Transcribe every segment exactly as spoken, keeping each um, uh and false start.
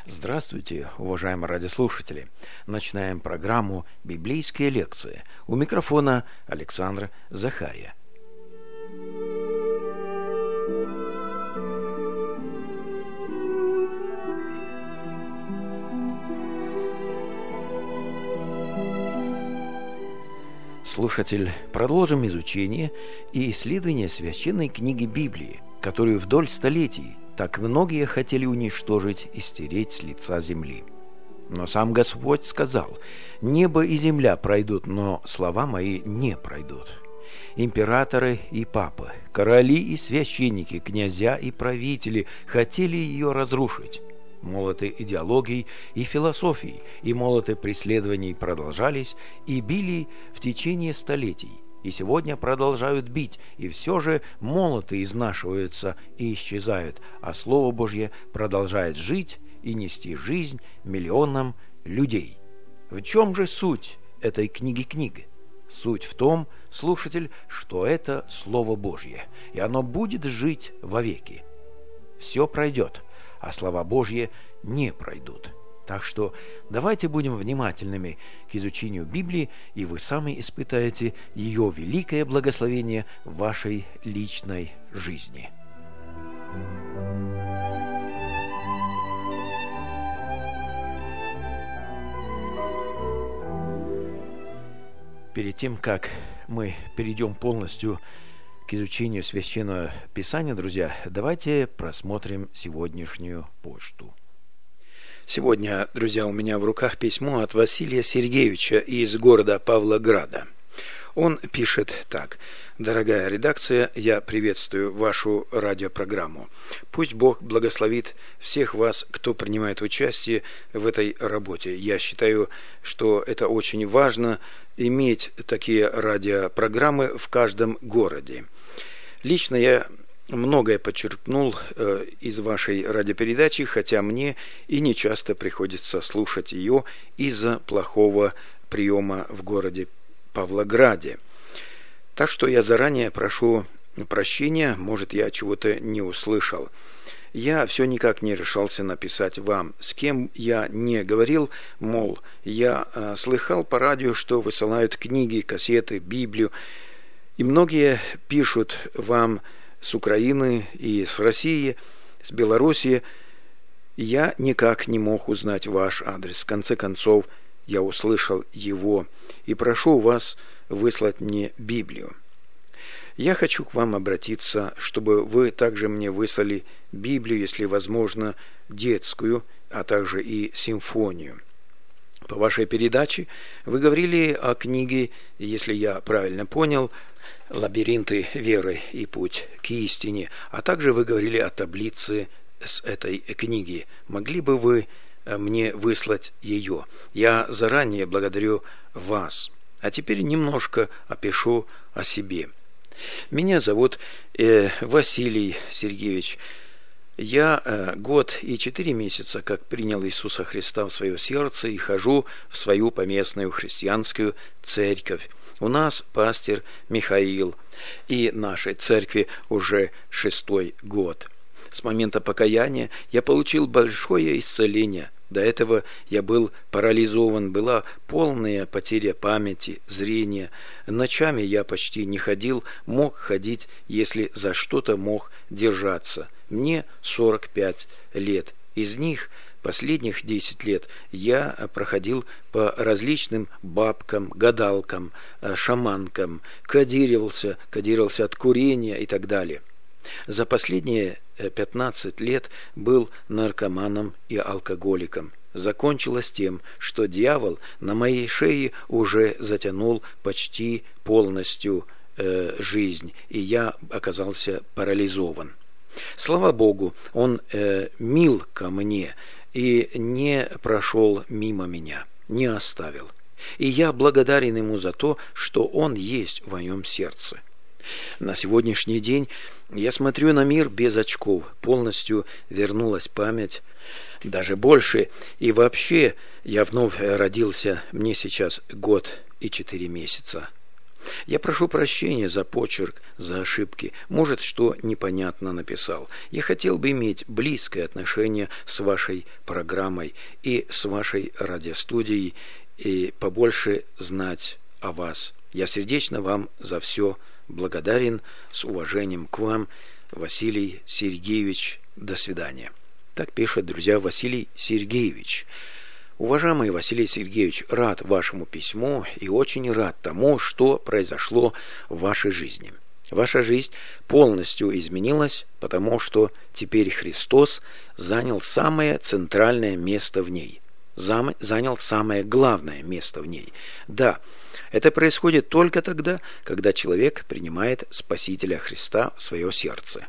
Здравствуйте, уважаемые радиослушатели! Начинаем программу «Библейские лекции». У микрофона Александр Захария. Слушатель, продолжим изучение и исследование священной книги Библии, которую вдоль столетий так многие хотели уничтожить и стереть с лица земли. Но сам Господь сказал: «Небо и земля пройдут, но слова мои не пройдут». Императоры и папы, короли и священники, князья и правители хотели ее разрушить. Молоты идеологий и философий и молоты преследований продолжались и били в течение столетий, и сегодня продолжают бить, и все же молоты изнашиваются и исчезают, а Слово Божье продолжает жить и нести жизнь миллионам людей. В чем же суть этой книги-книги? Суть в том, слушатель, что это Слово Божье, и оно будет жить вовеки. Все пройдет, а слова Божьи не пройдут. Так что давайте будем внимательными к изучению Библии, и вы сами испытаете ее великое благословение в вашей личной жизни. Перед тем, как мы перейдем полностью к изучению Священного Писания, друзья, давайте просмотрим сегодняшнюю почту. Сегодня, друзья, у меня в руках письмо от Василия Сергеевича из города Павлограда. Он пишет так: «Дорогая редакция, я приветствую вашу радиопрограмму. Пусть Бог благословит всех вас, кто принимает участие в этой работе. Я считаю, что это очень важно иметь такие радиопрограммы в каждом городе. Лично я многое подчеркнул э, из вашей радиопередачи, хотя мне и не часто приходится слушать ее из-за плохого приема в городе Павлограде. Так что я заранее прошу прощения, может, я чего-то не услышал. Я все никак не решался написать вам, с кем я не говорил, мол, я э, слыхал по радио, что высылают книги, кассеты, Библию, и многие пишут вам с Украины и с России, с Белоруссии. Я никак не мог узнать ваш адрес. В конце концов, я услышал его и прошу вас выслать мне Библию. Я хочу к вам обратиться, чтобы вы также мне выслали Библию, если возможно, детскую, а также и симфонию. По вашей передаче вы говорили о книге, если я правильно понял, «Лабиринты веры и путь к истине», а также вы говорили о таблице с этой книги. Могли бы вы мне выслать ее? Я заранее благодарю вас. А теперь немножко опишу о себе. Меня зовут э, Василий Сергеевич. Я э, год и четыре месяца как принял Иисуса Христа в свое сердце и хожу в свою поместную христианскую церковь. У нас пастырь Михаил, и нашей церкви уже шестой год. С момента покаяния я получил большое исцеление. До этого я был парализован, была полная потеря памяти, зрения. Ночами я почти не ходил, мог ходить, если за что-то мог держаться. Мне сорок пять лет. Из них последних десять лет я проходил по различным бабкам, гадалкам, шаманкам, кодировался, кодировался от курения и так далее. За последние пятнадцать лет был наркоманом и алкоголиком. Закончилось тем, что дьявол на моей шее уже затянул почти полностью э, жизнь, и я оказался парализован. Слава Богу, Он э, мил ко мне и не прошел мимо меня, не оставил. И я благодарен Ему за то, что Он есть в моем сердце. На сегодняшний день я смотрю на мир без очков, полностью вернулась память, даже больше, и вообще я вновь родился, мне сейчас год и четыре месяца. Я прошу прощения за почерк, за ошибки. Может, что непонятно написал. Я хотел бы иметь близкое отношение с вашей программой и с вашей радиостудией, и побольше знать о вас. Я сердечно вам за все благодарен. С уважением к вам, Василий Сергеевич. До свидания. Так пишет, друзья, Василий Сергеевич. Уважаемый Василий Сергеевич, рад вашему письму и очень рад тому, что произошло в вашей жизни. Ваша жизнь полностью изменилась, потому что теперь Христос занял самое центральное место в ней. Зам, занял самое главное место в ней. Да, это происходит только тогда, когда человек принимает Спасителя Христа в свое сердце.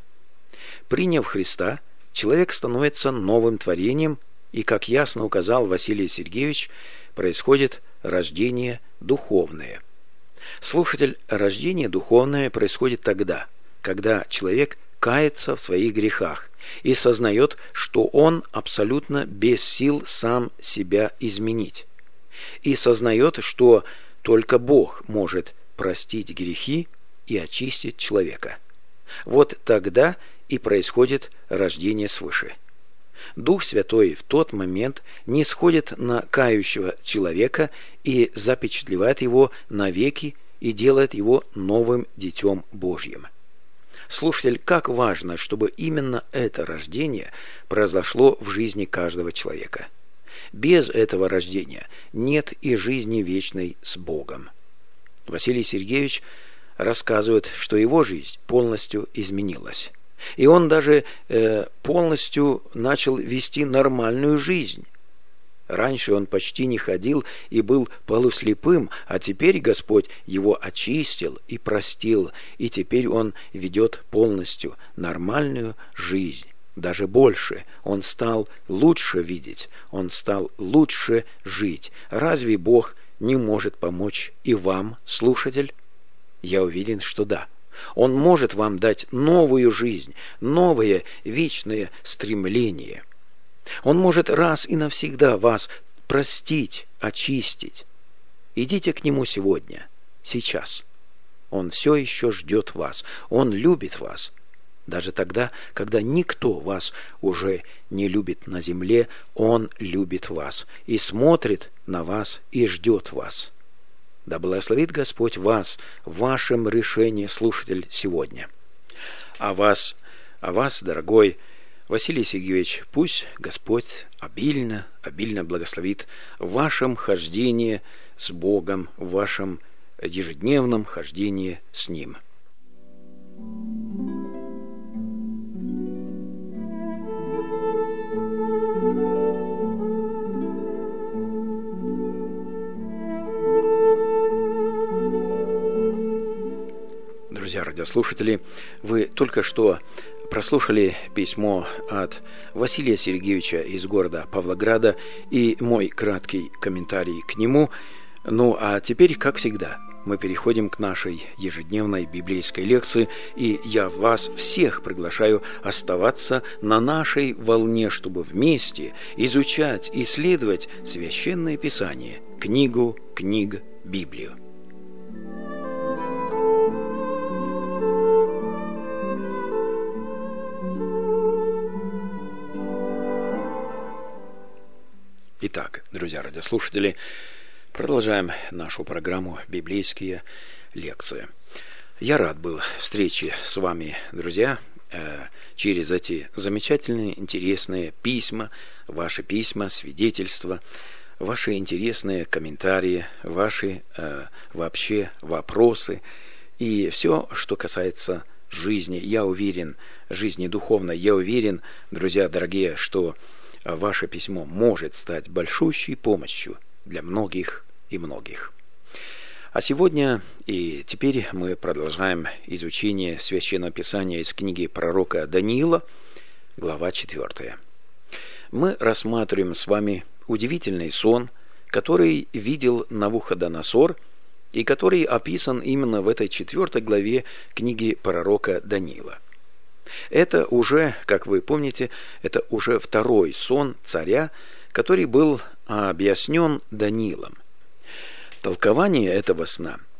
Приняв Христа, человек становится новым творением, и, как ясно указал Василий Сергеевич, происходит рождение духовное. Слушатель, рождение духовное происходит тогда, когда человек кается в своих грехах и сознает, что он абсолютно без сил сам себя изменить, и сознает, что только Бог может простить грехи и очистить человека. Вот тогда и происходит рождение свыше. Дух Святой в тот момент не сходит на кающего человека и запечатлевает его навеки и делает его новым Детем Божьим. Слушатель, как важно, чтобы именно это рождение произошло в жизни каждого человека. Без этого рождения нет и жизни вечной с Богом. Василий Сергеевич рассказывает, что его жизнь полностью изменилась. И он даже э, полностью начал вести нормальную жизнь. Раньше он почти не ходил и был полуслепым, а теперь Господь его очистил и простил, и теперь он ведет полностью нормальную жизнь. Даже больше, он стал лучше видеть, он стал лучше жить. Разве Бог не может помочь и вам, слушатель? Я уверен, что да. Он может вам дать новую жизнь, новое вечное стремление. Он может раз и навсегда вас простить, очистить. Идите к Нему сегодня, сейчас. Он все еще ждет вас. Он любит вас. Даже тогда, когда никто вас уже не любит на земле, Он любит вас и смотрит на вас и ждет вас. Да благословит Господь вас в вашем решении, слушатель, сегодня. А вас, а вас, дорогой Василий Сергеевич, пусть Господь обильно, обильно благословит в вашем хождении с Богом, в вашем ежедневном хождении с Ним. Друзья радиослушатели, вы только что прослушали письмо от Василия Сергеевича из города Павлограда и мой краткий комментарий к нему. Ну а теперь, как всегда, мы переходим к нашей ежедневной библейской лекции, и я вас всех приглашаю оставаться на нашей волне, чтобы вместе изучать, исследовать Священное Писание, книгу книг, Библию. Итак, друзья радиослушатели, продолжаем нашу программу «Библейские лекции». Я рад был встрече с вами, друзья, через эти замечательные, интересные письма, ваши письма, свидетельства, ваши интересные комментарии, ваши вообще вопросы и все, что касается жизни. Я уверен, жизни духовной, я уверен, друзья дорогие, что ваше письмо может стать большущей помощью для многих и многих. А сегодня и теперь мы продолжаем изучение Священного Писания из книги пророка Даниила, глава четвёртая. Мы рассматриваем с вами удивительный сон, который видел Навуходоносор и который описан именно в этой четвёртой главе книги пророка Даниила. Это уже, как вы помните, это уже второй сон царя, который был объяснен Даниилом. Толкование этого сна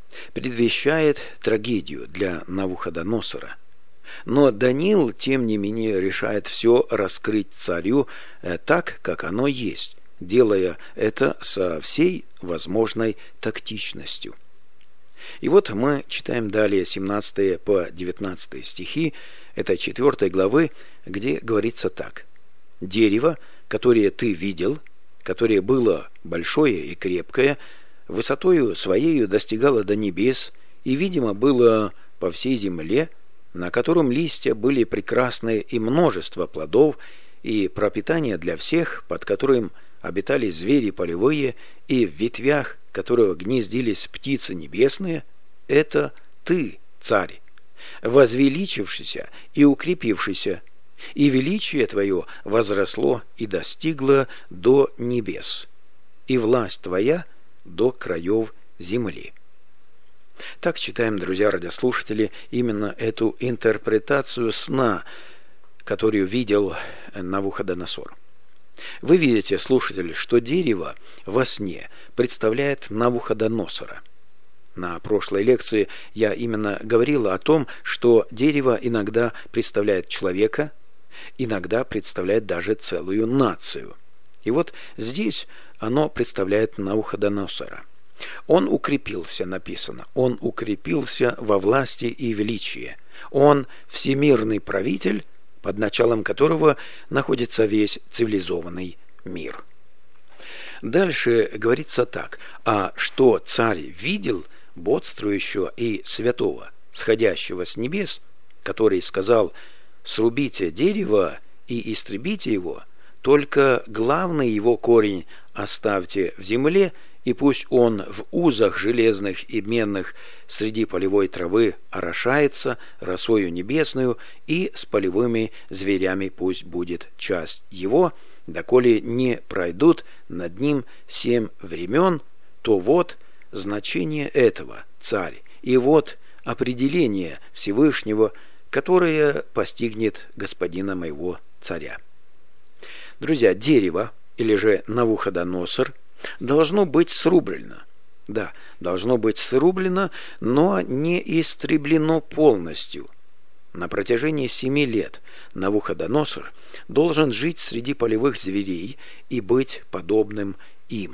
предвещает трагедию для Навуходоносора. Но Даниил, тем не менее, решает все раскрыть царю так, как оно есть, делая это со всей возможной тактичностью. И вот мы читаем далее семнадцатый по девятнадцатый стихи этой четвёртой главы, где говорится так. «Дерево, которое ты видел, которое было большое и крепкое, высотою своею достигало до небес, и, видимо, было по всей земле, на котором листья были прекрасные и множество плодов, и пропитание для всех, под которым обитали звери полевые, и в ветвях которого гнездились птицы небесные, это ты, царь, возвеличившийся и укрепившийся, и величие твое возросло и достигло до небес, и власть твоя до краев земли». Так читаем, друзья радиослушатели, именно эту интерпретацию сна, которую видел Навуходоносор. Вы видите, слушатели, что дерево во сне представляет Навуходоносора. На прошлой лекции я именно говорил о том, что дерево иногда представляет человека, иногда представляет даже целую нацию. И вот здесь оно представляет Навуходоносора. Он укрепился, написано, он укрепился во власти и величии. Он всемирный правитель, под началом которого находится весь цивилизованный мир. Дальше говорится так. «А что царь видел, бодствующего и святого, сходящего с небес, который сказал: срубите дерево и истребите его, только главный его корень оставьте в земле, и пусть он в узах железных и медных среди полевой травы орошается росою небесную, и с полевыми зверями пусть будет часть его, доколе не пройдут над ним семь времен, то вот значение этого, царь, и вот определение Всевышнего, которое постигнет господина моего царя». Друзья, дерево, или же Навуходоносор, должно быть срублено. Да, должно быть срублено, но не истреблено полностью. На протяжении семи лет Навуходоносор должен жить среди полевых зверей и быть подобным им.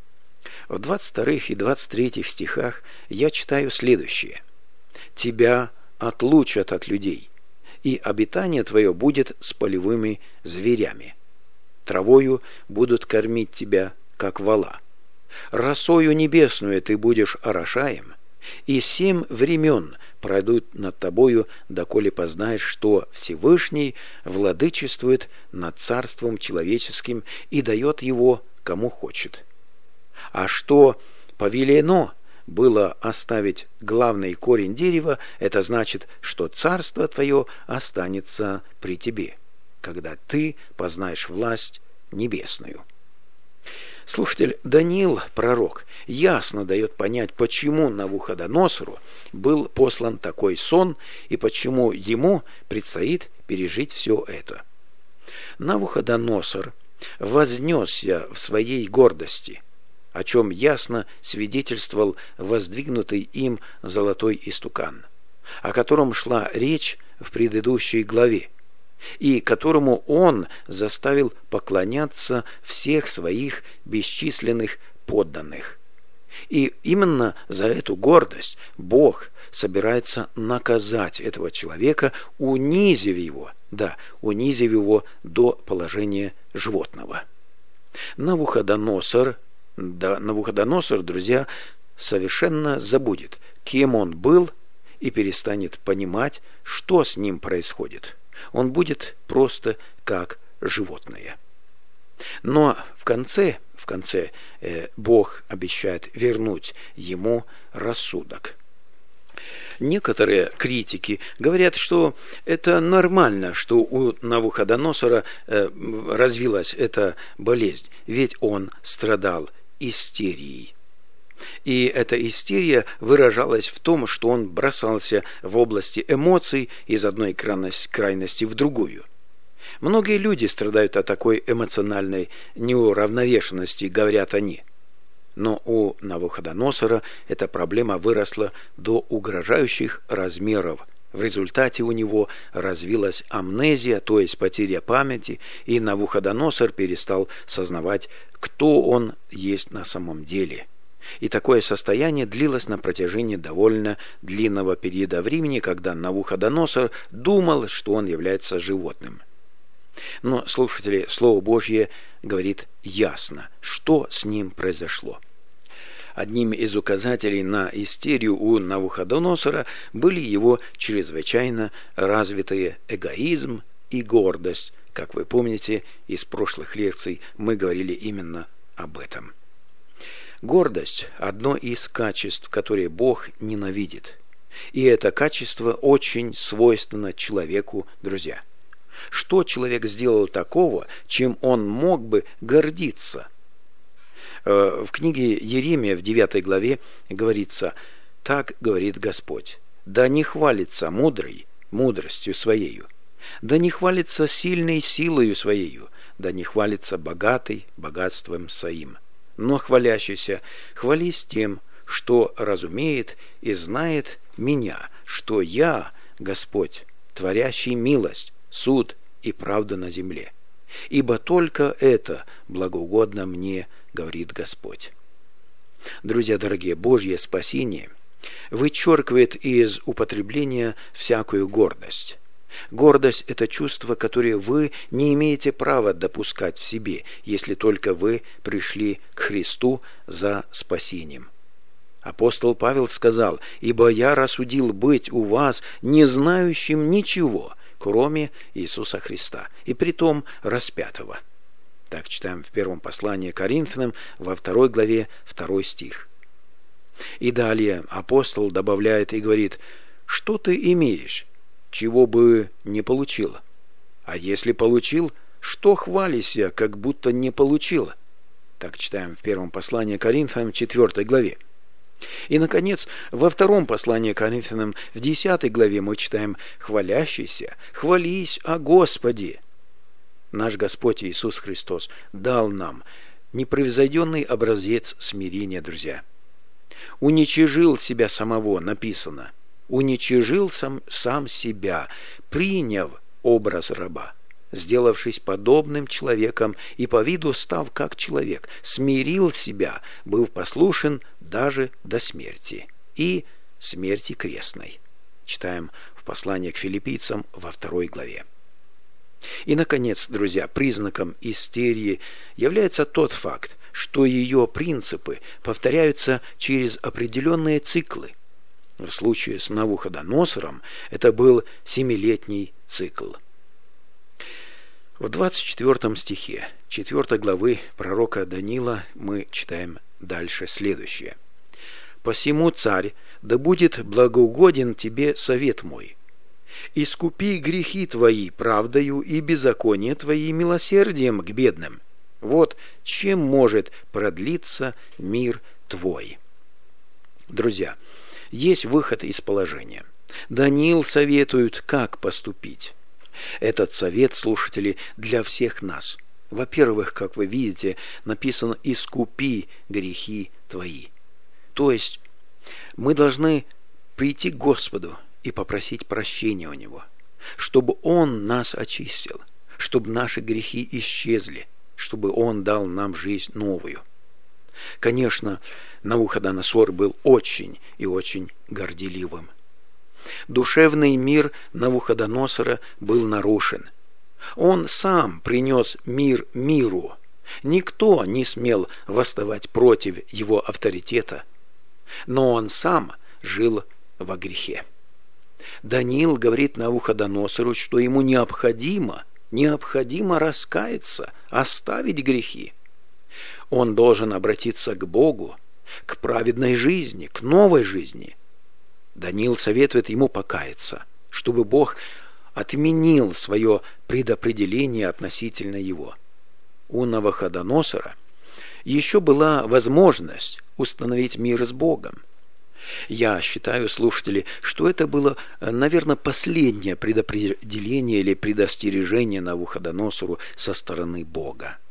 В двадцать втором и двадцать третьем стихах я читаю следующее. «Тебя отлучат от людей, и обитание твое будет с полевыми зверями. Травою будут кормить тебя, как вола. Росою небесную ты будешь орошаем, и семь времен пройдут над тобою, доколе познаешь, что Всевышний владычествует над царством человеческим и дает его кому хочет. А что повелено было оставить главный корень дерева, это значит, что царство твое останется при тебе, когда ты познаешь власть небесную». Слушатель, Даниил, пророк, ясно дает понять, почему Навуходоносору был послан такой сон и почему ему предстоит пережить все это. Навуходоносор вознесся в своей гордости, о чем ясно свидетельствовал воздвигнутый им золотой истукан, о котором шла речь в предыдущей главе, и которому он заставил поклоняться всех своих бесчисленных подданных. И именно за эту гордость Бог собирается наказать этого человека, унизив его, да, унизив его до положения животного. Навуходоносор, да, Навуходоносор, друзья, совершенно забудет, кем он был, и перестанет понимать, что с ним происходит. Он будет просто как животное. Но в конце, в конце э, Бог обещает вернуть ему рассудок. Некоторые критики говорят, что это нормально, что у Навуходоносора э, развилась эта болезнь, ведь он страдал истерией. И эта истерия выражалась в том, что он бросался в области эмоций из одной крайности в другую. Многие люди страдают от такой эмоциональной неуравновешенности, говорят они. Но у Навуходоносора эта проблема выросла до угрожающих размеров. В результате у него развилась амнезия, то есть потеря памяти, и Навуходоносор перестал сознавать, кто он есть на самом деле. И такое состояние длилось на протяжении довольно длинного периода времени, когда Навуходоносор думал, что он является животным. Но, слушатели, Слово Божье говорит ясно, что с ним произошло. Одним из указателей на истерию у Навуходоносора были его чрезвычайно развитые эгоизм и гордость. Как вы помните, из прошлых лекций мы говорили именно об этом. Гордость – одно из качеств, которые Бог ненавидит. И это качество очень свойственно человеку, друзья. Что человек сделал такого, чем он мог бы гордиться? В книге Иеремия в девятой главе говорится: «Так говорит Господь, да не хвалится мудрый мудростью своею, да не хвалится сильной силою своею, да не хвалится богатый богатством своим, но хвалящийся хвались тем, что разумеет и знает меня, что я, Господь, творящий милость, суд и правду на земле. Ибо только это благоугодно мне, говорит Господь». Друзья дорогие, Божье спасение вычеркивает из употребления всякую гордость. Гордость – это чувство, которое вы не имеете права допускать в себе, если только вы пришли к Христу за спасением. Апостол Павел сказал: «Ибо я рассудил быть у вас не знающим ничего, кроме Иисуса Христа, и притом распятого». Так читаем в первом послании к Коринфянам во второй главе второй стих. И далее апостол добавляет и говорит: «Что ты имеешь, чего бы не получил? А если получил, что хвалися, как будто не получил?» Так читаем в первом послании к Коринфянам четвертой главе. И, наконец, во втором послании к Коринфянам в десятой главе мы читаем: «Хвалящийся, хвались о Господе». Наш Господь Иисус Христос дал нам непревзойденный образец смирения, друзья. Уничижил себя самого, написано. Уничижил сам, сам себя, приняв образ раба, сделавшись подобным человеком и по виду став как человек, смирил себя, был послушен даже до смерти, и смерти крестной. Читаем в послании к филиппийцам во второй главе. И, наконец, друзья, признаком истерии является тот факт, что ее принципы повторяются через определенные циклы. В случае с Навуходоносором это был семилетний цикл. В двадцать четвёртом стихе четвёртой главы пророка Даниила мы читаем дальше следующее: «Посему, царь, да будет благоугоден тебе совет мой. Искупи грехи твои правдою и беззаконие твои милосердием к бедным. Вот чем может продлиться мир твой». Друзья, есть выход из положения. Даниил советует, как поступить. Этот совет, слушатели, для всех нас. Во-первых, как вы видите, написано «искупи грехи твои». То есть мы должны прийти к Господу и попросить прощения у Него, чтобы Он нас очистил, чтобы наши грехи исчезли, чтобы Он дал нам жизнь новую. Конечно, Навуходоносор был очень и очень горделивым. Душевный мир Навуходоносора был нарушен. Он сам принес мир миру. Никто не смел восставать против его авторитета, но он сам жил во грехе. Даниил говорит Навуходоносору, что ему необходимо, необходимо раскаяться, оставить грехи. Он должен обратиться к Богу, к праведной жизни, к новой жизни. Даниил советует ему покаяться, чтобы Бог отменил свое предопределение относительно его. У Навуходоносора еще была возможность установить мир с Богом. Я считаю, слушатели, что это было, наверное, последнее предопределение или предостережение Навуходоносору со стороны Бога.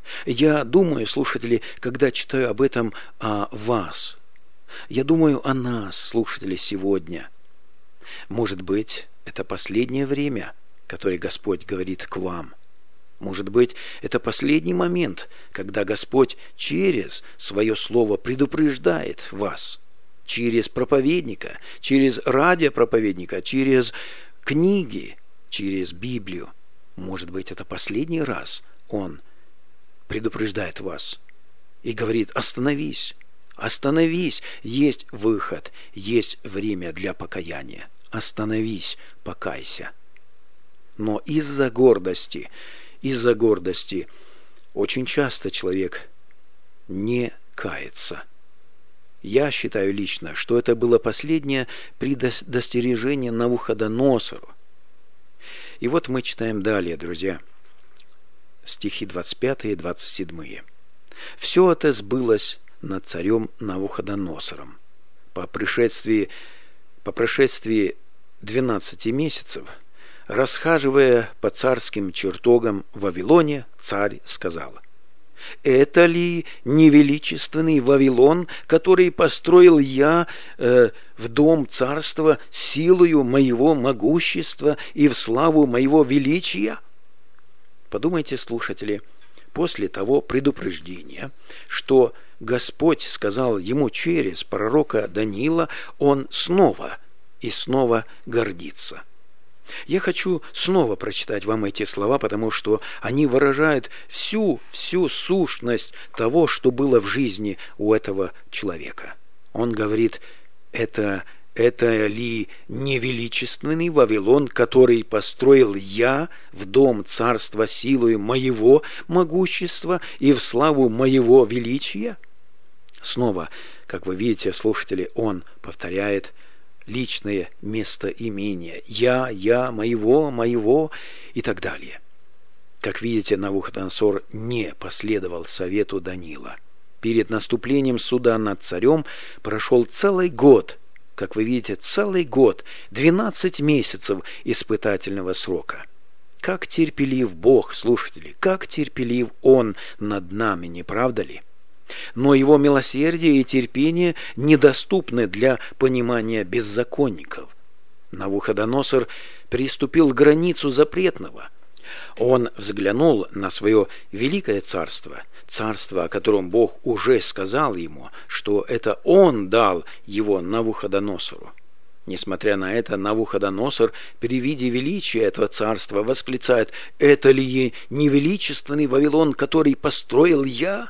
Я думаю, слушатели, когда читаю об этом о вас, я думаю о нас, слушатели, сегодня. Может быть, это последнее время, которое Господь говорит к вам. Может быть, это последний момент, когда Господь через свое слово предупреждает вас, через проповедника, через радиопроповедника, через книги, через Библию. Может быть, это последний раз Он предупреждает вас и говорит: остановись, остановись, есть выход, есть время для покаяния. Остановись, покайся. Но из-за гордости, из-за гордости очень часто человек не кается. Я считаю лично, что это было последнее предостережение Навуходоносору. И вот мы читаем далее, друзья, стихи двадцать пятый и двадцать седьмой. «Все это сбылось над царем Навуходоносором. По пришествии, по прошествии двенадцати месяцев, расхаживая по царским чертогам в Вавилоне, царь сказал: это ли невеличественный Вавилон, который построил я э, в дом царства силою моего могущества и в славу моего величия?» Подумайте, слушатели, после того предупреждения, что Господь сказал ему через пророка Даниила, он снова и снова гордится. Я хочу снова прочитать вам эти слова, потому что они выражают всю, всю сущность того, что было в жизни у этого человека. Он говорит: это, это ли невеличественный Вавилон, который построил я в дом царства силою моего могущества и в славу моего величия? Снова, как вы видите, слушатели, он повторяет личное местоимение: я, я, моего, моего и так далее. Как видите, Навуходоносор не последовал совету Даниила. Перед наступлением суда над царем прошел целый год, как вы видите, целый год, двенадцать месяцев испытательного срока. Как терпелив Бог, слушатели, как терпелив Он над нами, не правда ли? Но Его милосердие и терпение недоступны для понимания беззаконников. Навуходоносор приступил к границу запретного. Он взглянул на свое великое царство, царство, о котором Бог уже сказал ему, что это Он дал его Навуходоносору. Несмотря на это, Навуходоносор при виде величия этого царства восклицает: «Это ли не величественный Вавилон, который построил я?»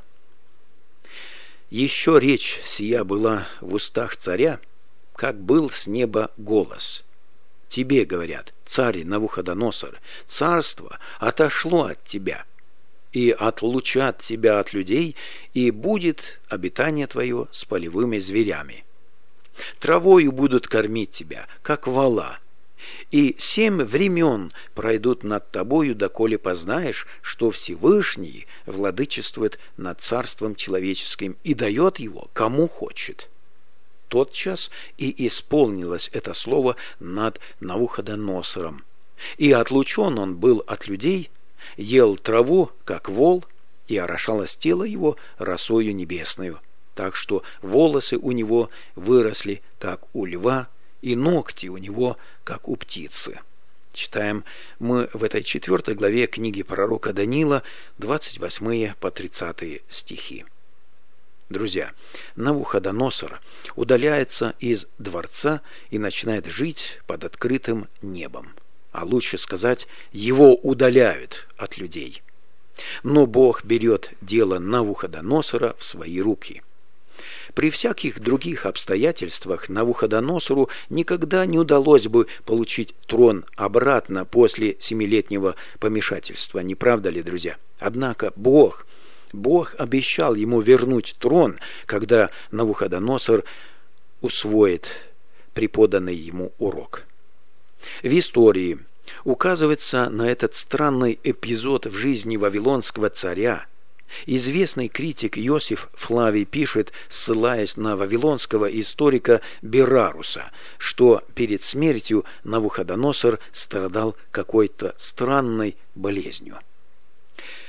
Еще речь сия была в устах царя, как был с неба голос. «Тебе, — говорят, — царь Навуходоносор, царство отошло от тебя, и отлучат тебя от людей, и будет обитание твое с полевыми зверями. Травою будут кормить тебя, как вола, и семь времен пройдут над тобою, доколе познаешь, что Всевышний владычествует над царством человеческим и дает его кому хочет». Тотчас и исполнилось это слово над Навуходоносором. И отлучен он был от людей, ел траву, как вол, и орошалось тело его росою небесною, так что волосы у него выросли, как у льва, и ногти у него, как у птицы. Читаем мы в этой четвертой главе книги пророка Даниила, двадцать восьмые по тридцатые стихи. Друзья, Навуходоносор удаляется из дворца и начинает жить под открытым небом. А лучше сказать, его удаляют от людей. Но Бог берет дело Навуходоносора в свои руки. При всяких других обстоятельствах Навуходоносору никогда не удалось бы получить трон обратно после семилетнего помешательства, не правда ли, друзья? Однако Бог, Бог обещал ему вернуть трон, когда Навуходоносор усвоит преподанный ему урок. В истории указывается на этот странный эпизод в жизни вавилонского царя. Известный критик Иосиф Флавий пишет, ссылаясь на вавилонского историка Бераруса, что перед смертью Навуходоносор страдал какой-то странной болезнью.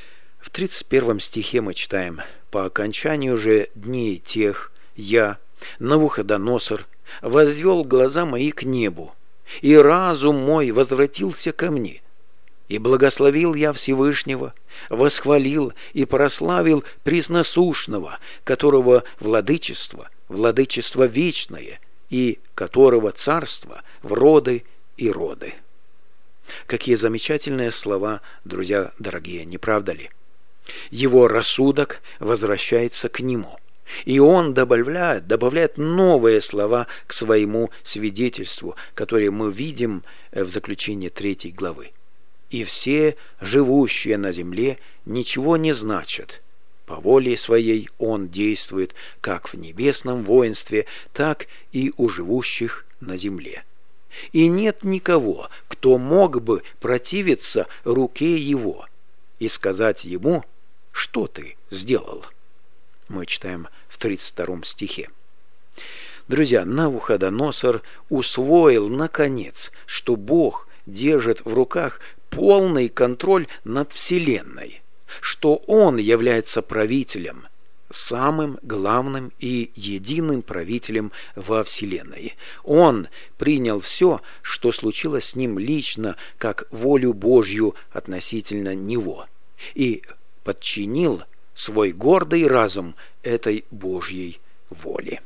В тридцать первом стихе мы читаем: «По окончанию же дней тех я, Навуходоносор, возвел глаза мои к небу, и разум мой возвратился ко мне. И благословил я Всевышнего, восхвалил и прославил Пресносущного, которого владычество, владычество вечное, и которого царство в роды и роды». Какие замечательные слова, друзья дорогие, не правда ли? Его рассудок возвращается к нему, и он добавляет, добавляет новые слова к своему свидетельству, которые мы видим в заключении третьей главы. «И все живущие на земле ничего не значат. По воле своей он действует как в небесном воинстве, так и у живущих на земле. И нет никого, кто мог бы противиться руке его и сказать ему: что ты сделал?» Мы читаем в тридцать втором стихе. Друзья, Навуходоносор усвоил, наконец, что Бог держит в руках полный контроль над Вселенной, что Он является правителем, самым главным и единым правителем во Вселенной. Он принял все, что случилось с ним лично, как волю Божью относительно него, и подчинил свой гордый разум этой Божьей воле.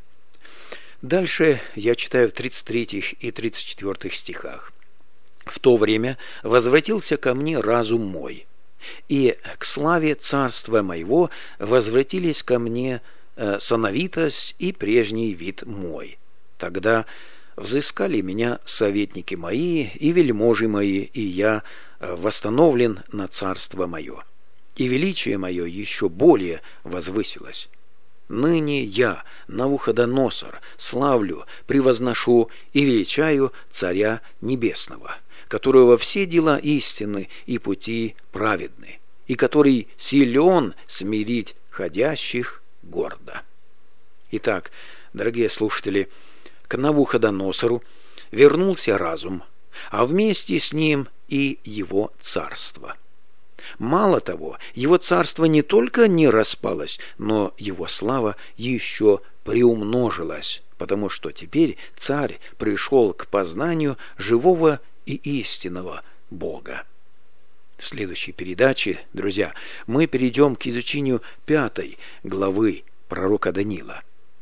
Дальше я читаю в тридцать третьем и тридцать четвёртом стихах. «В то время возвратился ко мне разум мой, и к славе царства моего возвратились ко мне э, сановитость и прежний вид мой. Тогда взыскали меня советники мои и вельможи мои, и я э, восстановлен на царство мое, и величие мое еще более возвысилось. Ныне я, Навуходоносор, славлю, превозношу и величаю Царя Небесного, которого все дела истинны и пути праведны, и который силен смирить ходящих гордо». Итак, дорогие слушатели, к Навуходоносору вернулся разум, а вместе с ним и его царство. Мало того, его царство не только не распалось, но его слава еще приумножилась, потому что теперь царь пришел к познанию живого и истинного Бога. В следующей передаче, друзья, мы перейдем к изучению пятой главы пророка Даниила.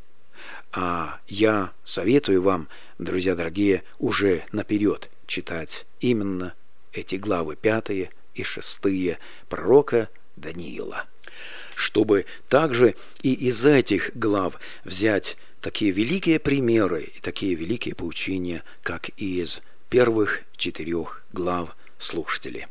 А я советую вам, друзья дорогие, уже наперед читать именно эти главы пятые и шестые пророка Даниила, чтобы также и из этих глав взять такие великие примеры и такие великие поучения, как и из первых четырех глав слушатели.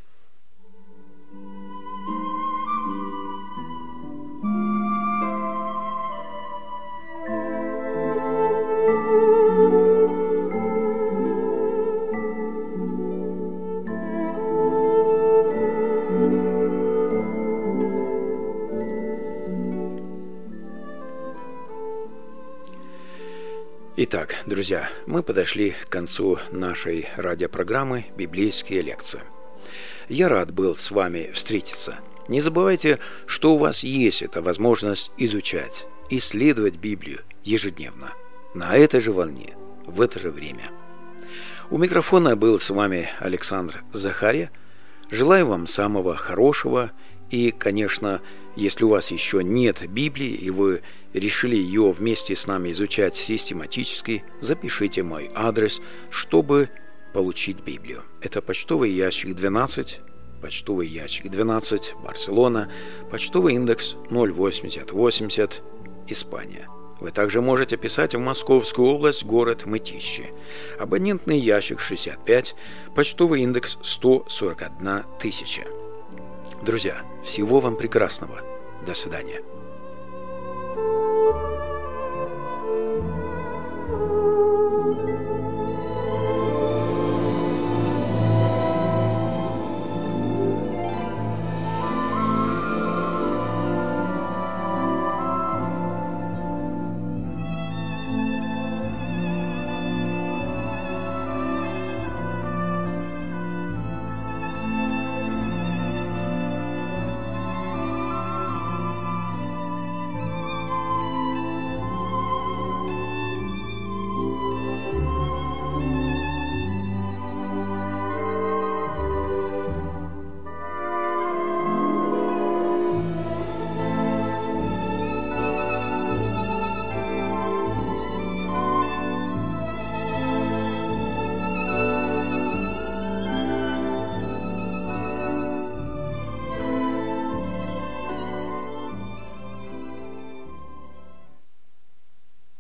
Итак, друзья, мы подошли к концу нашей радиопрограммы «Библейские лекции». Я рад был с вами встретиться. Не забывайте, что у вас есть эта возможность изучать, исследовать Библию ежедневно, на этой же волне, в это же время. У микрофона был с вами Александр Захарья. Желаю вам самого хорошего. И, конечно, если у вас еще нет Библии, и вы решили ее вместе с нами изучать систематически, запишите мой адрес, чтобы получить Библию. Это почтовый ящик двенадцать, почтовый ящик двенадцать, Барселона, почтовый индекс ноль восемьдесят восемьдесят, Испания. Вы также можете писать в Московскую область, город Мытищи. Абонентный ящик шестьдесят пять, почтовый индекс сто сорок одна тысяча. Друзья, всего вам прекрасного. До свидания.